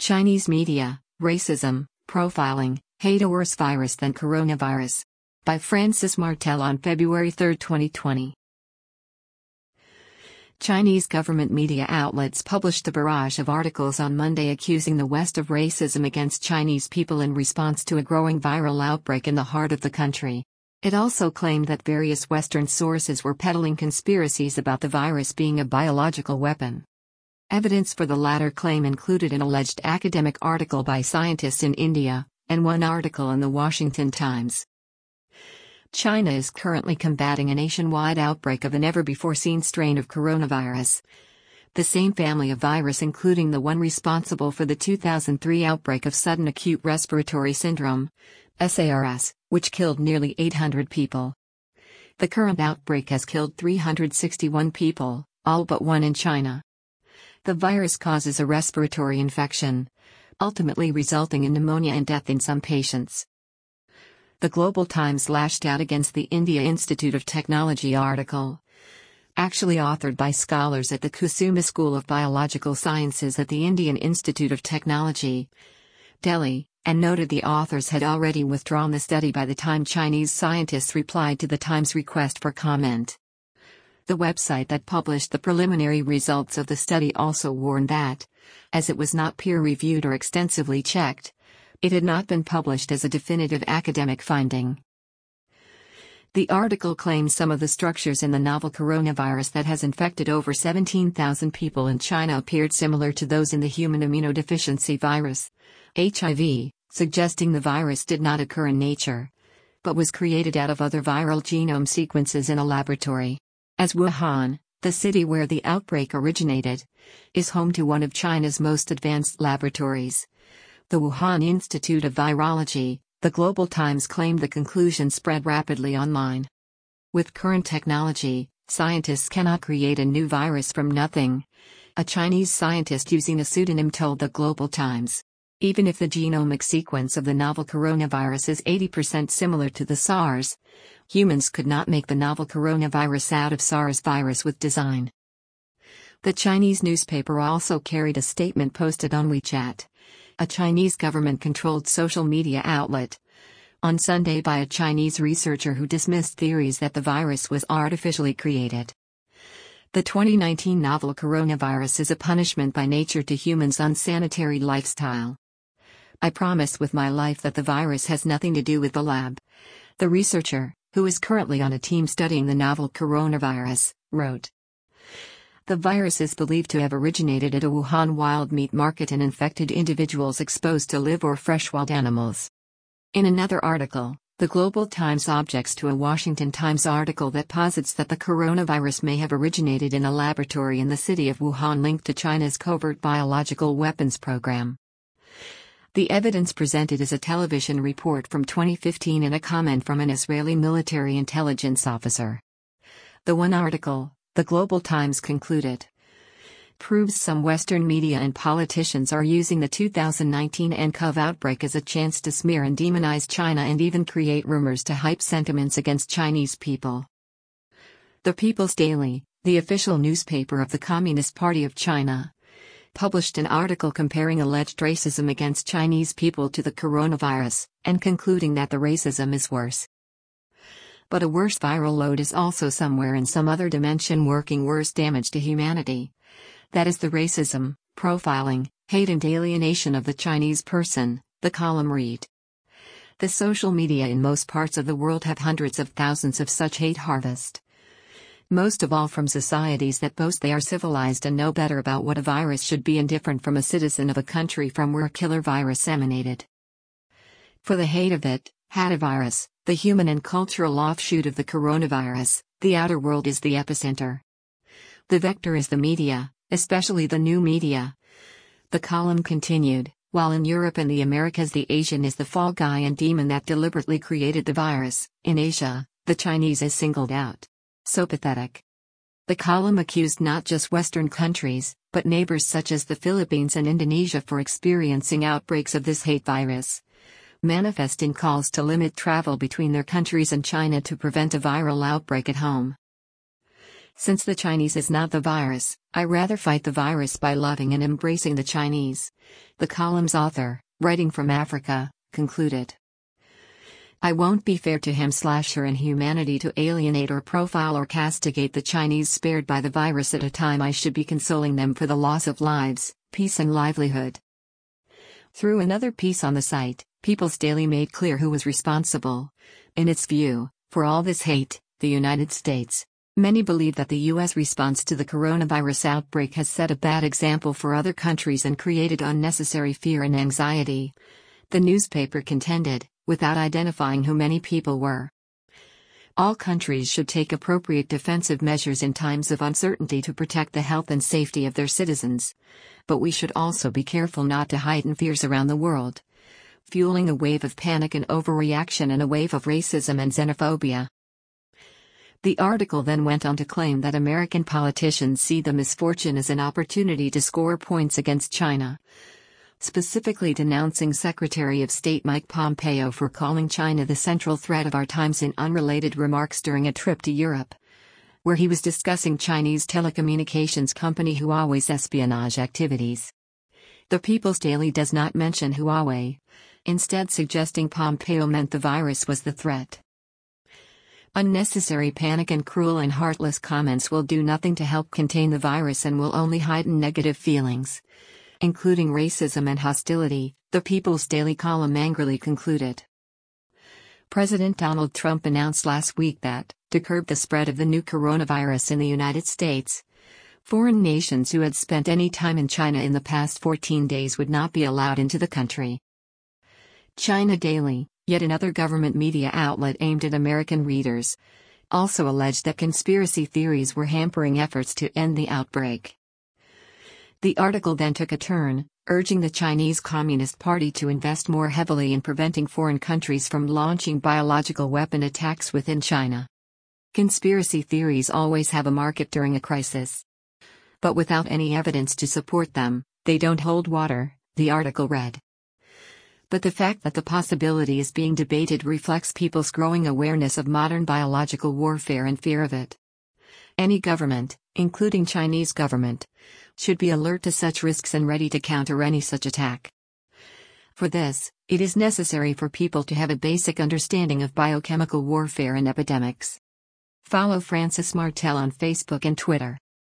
Chinese media, racism, profiling, hate, a worse virus than coronavirus. By Francis Martel on February 3, 2020. Chinese government media outlets published a barrage of articles on Monday accusing the West of racism against Chinese people in response to a growing viral outbreak in the heart of the country. It also claimed that various Western sources were peddling conspiracies about the virus being a biological weapon. Evidence for the latter claim included an alleged academic article by scientists in India, and one article in the Washington Times. China is currently combating a nationwide outbreak of a never-before-seen strain of coronavirus. The same family of virus, including the one responsible for the 2003 outbreak of sudden acute respiratory syndrome, SARS, which killed nearly 800 people. The current outbreak has killed 361 people, all but one in China. The virus causes a respiratory infection, ultimately resulting in pneumonia and death in some patients. The Global Times lashed out against the India Institute of Technology article, actually authored by scholars at the Kusuma School of Biological Sciences at the Indian Institute of Technology, Delhi, and noted the authors had already withdrawn the study by the time Chinese scientists replied to the Times' request for comment. The website that published the preliminary results of the study also warned that, as it was not peer-reviewed or extensively checked, it had not been published as a definitive academic finding. The article claims some of the structures in the novel coronavirus that has infected over 17,000 people in China appeared similar to those in the human immunodeficiency virus, HIV, suggesting the virus did not occur in nature, but was created out of other viral genome sequences in a laboratory. As Wuhan, the city where the outbreak originated, is home to one of China's most advanced laboratories, the Wuhan Institute of Virology, the Global Times claimed the conclusion spread rapidly online. With current technology, scientists cannot create a new virus from nothing, a Chinese scientist using a pseudonym told the Global Times. Even if the genomic sequence of the novel coronavirus is 80% similar to the SARS, humans could not make the novel coronavirus out of SARS virus with design. The Chinese newspaper also carried a statement posted on WeChat, a Chinese government-controlled social media outlet, on Sunday by a Chinese researcher who dismissed theories that the virus was artificially created. The 2019 novel coronavirus is a punishment by nature to humans' unsanitary lifestyle. I promise with my life that the virus has nothing to do with the lab, the researcher, who is currently on a team studying the novel coronavirus, wrote. The virus is believed to have originated at a Wuhan wild meat market and infected individuals exposed to live or fresh wild animals. In another article, the Global Times objects to a Washington Times article that posits that the coronavirus may have originated in a laboratory in the city of Wuhan linked to China's covert biological weapons program. The evidence presented is a television report from 2015 and a comment from an Israeli military intelligence officer. The one article, the Global Times concluded, proves some Western media and politicians are using the 2019 nCoV outbreak as a chance to smear and demonize China and even create rumors to hype sentiments against Chinese people. The People's Daily, the official newspaper of the Communist Party of China, published an article comparing alleged racism against Chinese people to the coronavirus, and concluding that the racism is worse. But a worse viral load is also somewhere in some other dimension working worse damage to humanity. That is the racism, profiling, hate and alienation of the Chinese person, the column read. The social media in most parts of the world have hundreds of thousands of such hate harvest. Most of all from societies that boast they are civilized and know better about what a virus should be and different from a citizen of a country from where a killer virus emanated. For the hate of it, hatavirus, the human and cultural offshoot of the coronavirus, the outer world is the epicenter. The vector is the media, especially the new media. The column continued, while in Europe and the Americas the Asian is the fall guy and demon that deliberately created the virus, in Asia, the Chinese is singled out. So pathetic. The column accused not just Western countries, but neighbors such as the Philippines and Indonesia for experiencing outbreaks of this hate virus, manifesting calls to limit travel between their countries and China to prevent a viral outbreak at home. Since the Chinese is not the virus, I rather fight the virus by loving and embracing the Chinese. The column's author, writing from Africa, concluded. I won't be fair to him/her in humanity to alienate or profile or castigate the Chinese spared by the virus at a time I should be consoling them for the loss of lives, peace and livelihood. Through another piece on the site, People's Daily made clear who was responsible. In its view, for all this hate, the United States. Many believe that the U.S. response to the coronavirus outbreak has set a bad example for other countries and created unnecessary fear and anxiety. The newspaper contended, without identifying who many people were. All countries should take appropriate defensive measures in times of uncertainty to protect the health and safety of their citizens. But we should also be careful not to heighten fears around the world, fueling a wave of panic and overreaction and a wave of racism and xenophobia. The article then went on to claim that American politicians see the misfortune as an opportunity to score points against China, specifically denouncing Secretary of State Mike Pompeo for calling China the central threat of our times in unrelated remarks during a trip to Europe, where he was discussing Chinese telecommunications company Huawei's espionage activities. The People's Daily does not mention Huawei, instead suggesting Pompeo meant the virus was the threat. Unnecessary panic and cruel and heartless comments will do nothing to help contain the virus and will only heighten negative feelings, including racism and hostility, the People's Daily column angrily concluded. President Donald Trump announced last week that, to curb the spread of the new coronavirus in the United States, foreign nations who had spent any time in China in the past 14 days would not be allowed into the country. China Daily, yet another government media outlet aimed at American readers, also alleged that conspiracy theories were hampering efforts to end the outbreak. The article then took a turn, urging the Chinese Communist Party to invest more heavily in preventing foreign countries from launching biological weapon attacks within China. Conspiracy theories always have a market during a crisis. But without any evidence to support them, they don't hold water, the article read. But the fact that the possibility is being debated reflects people's growing awareness of modern biological warfare and fear of it. Any government, including Chinese government, should be alert to such risks and ready to counter any such attack. For this, it is necessary for people to have a basic understanding of biochemical warfare and epidemics. Follow Francis Martel on Facebook and Twitter.